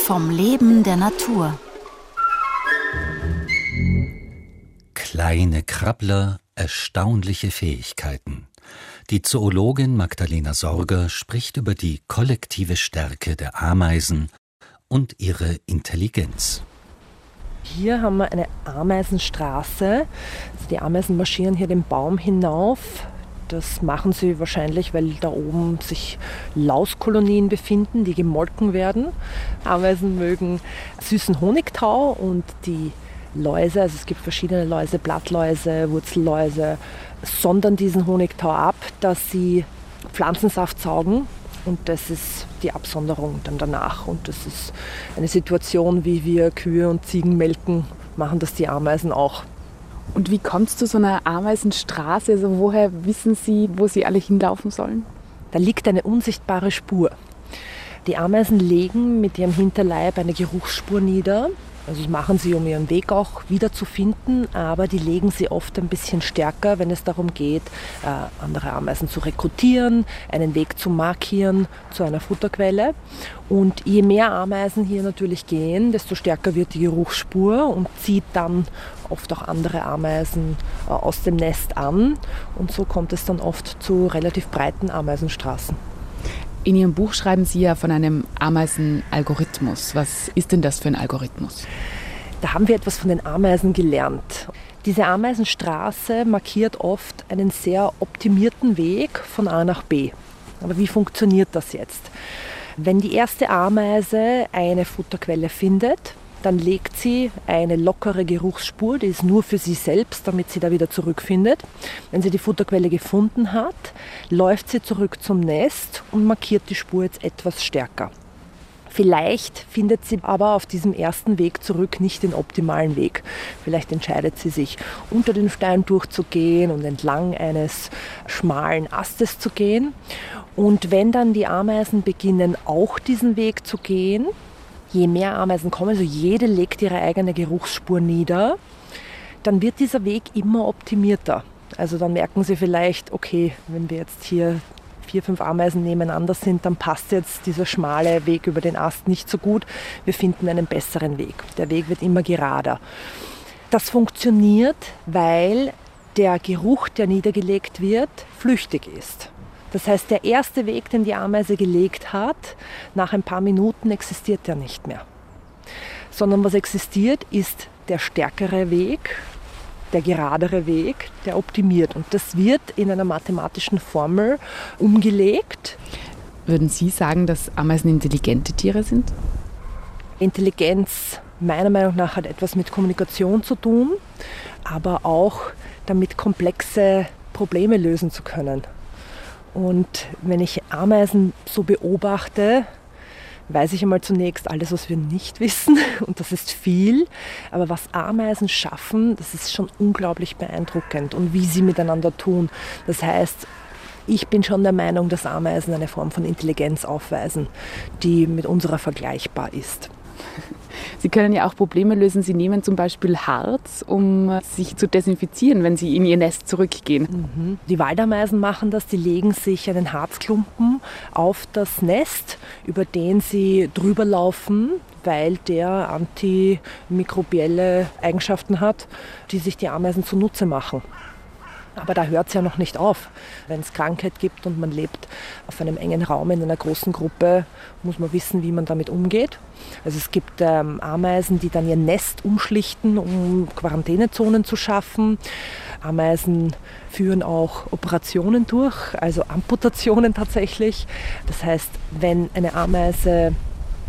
vom Leben der Natur. Kleine Krabbler, erstaunliche Fähigkeiten. Die Zoologin Magdalena Sorger spricht über die kollektive Stärke der Ameisen und ihre Intelligenz. Hier haben wir eine Ameisenstraße. Also die Ameisen marschieren hier den Baum hinauf. Das machen sie wahrscheinlich, weil da oben sich Lauskolonien befinden, die gemolken werden. Ameisen mögen süßen Honigtau und die Läuse, also es gibt verschiedene Läuse, Blattläuse, Wurzelläuse, sondern diesen Honigtau ab, dass sie Pflanzensaft saugen. Und das ist die Absonderung dann danach. Und das ist eine Situation, wie wir Kühe und Ziegen melken, machen das die Ameisen auch. Und wie kommt es zu so einer Ameisenstraße? Also woher wissen Sie, wo Sie alle hinlaufen sollen? Da liegt eine unsichtbare Spur. Die Ameisen legen mit ihrem Hinterleib eine Geruchsspur nieder. Also das machen sie, um ihren Weg auch wiederzufinden, aber die legen sie oft ein bisschen stärker, wenn es darum geht, andere Ameisen zu rekrutieren, einen Weg zu markieren zu einer Futterquelle. Und je mehr Ameisen hier natürlich gehen, desto stärker wird die Geruchsspur und zieht dann oft auch andere Ameisen aus dem Nest an. Und so kommt es dann oft zu relativ breiten Ameisenstraßen. In Ihrem Buch schreiben Sie ja von einem Ameisenalgorithmus. Was ist denn das für ein Algorithmus? Da haben wir etwas von den Ameisen gelernt. Diese Ameisenstraße markiert oft einen sehr optimierten Weg von A nach B. Aber wie funktioniert das jetzt? Wenn die erste Ameise eine Futterquelle findet, dann legt sie eine lockere Geruchsspur, die ist nur für sie selbst, damit sie da wieder zurückfindet. Wenn sie die Futterquelle gefunden hat, läuft sie zurück zum Nest und markiert die Spur jetzt etwas stärker. Vielleicht findet sie aber auf diesem ersten Weg zurück nicht den optimalen Weg. Vielleicht entscheidet sie sich, unter den Stein durchzugehen und entlang eines schmalen Astes zu gehen. Und wenn dann die Ameisen beginnen, auch diesen Weg zu gehen, je mehr Ameisen kommen, also jede legt ihre eigene Geruchsspur nieder, dann wird dieser Weg immer optimierter. Also dann merken sie vielleicht, okay, wenn wir jetzt hier 4, 5 Ameisen nebeneinander sind, dann passt jetzt dieser schmale Weg über den Ast nicht so gut. Wir finden einen besseren Weg. Der Weg wird immer gerader. Das funktioniert, weil der Geruch, der niedergelegt wird, flüchtig ist. Das heißt, der erste Weg, den die Ameise gelegt hat, nach ein paar Minuten existiert der nicht mehr. Sondern was existiert, ist der stärkere Weg, der geradere Weg, der optimiert. Und das wird in einer mathematischen Formel umgelegt. Würden Sie sagen, dass Ameisen intelligente Tiere sind? Intelligenz meiner Meinung nach hat etwas mit Kommunikation zu tun, aber auch damit komplexe Probleme lösen zu können. Und wenn ich Ameisen so beobachte, weiß ich einmal zunächst alles, was wir nicht wissen. Und das ist viel. Aber was Ameisen schaffen, das ist schon unglaublich beeindruckend. Und wie sie miteinander tun. Das heißt, ich bin schon der Meinung, dass Ameisen eine Form von Intelligenz aufweisen, die mit unserer vergleichbar ist. Sie können ja auch Probleme lösen. Sie nehmen zum Beispiel Harz, um sich zu desinfizieren, wenn Sie in Ihr Nest zurückgehen. Die Waldameisen machen das. Die legen sich einen Harzklumpen auf das Nest, über den sie drüber laufen, weil der antimikrobielle Eigenschaften hat, die sich die Ameisen zunutze machen. Aber da hört es ja noch nicht auf. Wenn es Krankheit gibt und man lebt auf einem engen Raum in einer großen Gruppe, muss man wissen, wie man damit umgeht. Also es gibt Ameisen, die dann ihr Nest umschlichten, um Quarantänezonen zu schaffen. Ameisen führen auch Operationen durch, also Amputationen tatsächlich. Das heißt, wenn eine Ameise